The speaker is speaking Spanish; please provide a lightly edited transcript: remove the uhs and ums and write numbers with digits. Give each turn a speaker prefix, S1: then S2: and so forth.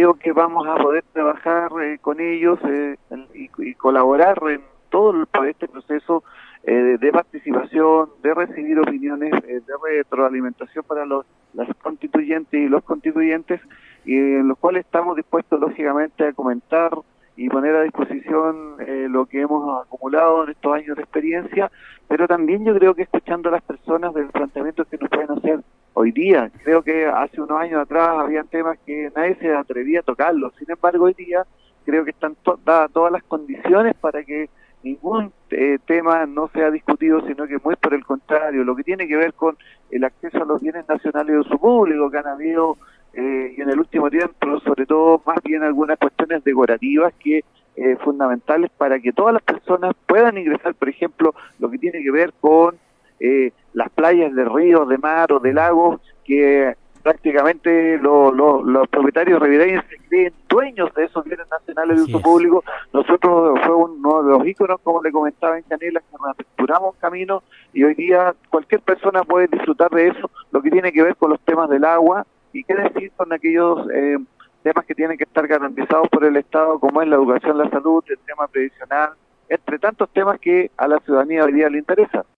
S1: creo que vamos a poder trabajar con ellos y colaborar en todo este proceso de participación, de recibir opiniones, de retroalimentación para las constituyentes y los constituyentes, y en los cuales estamos dispuestos lógicamente a comentar y poner a disposición lo que hemos acumulado en estos años de experiencia, pero también yo creo que escuchando a las personas del planteamiento que nos pueden hacer hoy día. Creo que hace unos años atrás habían temas que nadie se atrevía a tocarlos, sin embargo hoy día creo que están dadas todas las condiciones para que ningún tema no sea discutido, sino que muy por el contrario, lo que tiene que ver con el acceso a los bienes nacionales de uso público que han habido y en el último tiempo, sobre todo más bien algunas cuestiones decorativas que fundamentales para que todas las personas puedan ingresar, por ejemplo, lo que tiene que ver con las playas de ríos, de mar o de lagos, que prácticamente los propietarios ribereños se creen dueños de esos bienes nacionales de
S2: Así
S1: uso
S2: es.
S1: público. Nosotros fue uno de los íconos, como le comentaba en Canela, que reaperturamos camino y hoy día cualquier persona puede disfrutar de eso, lo que tiene que ver con los temas del agua y qué decir con aquellos temas que tienen que estar garantizados por el Estado, como es la educación, la salud, el tema previsional, entre tantos temas que a la ciudadanía hoy día le interesa.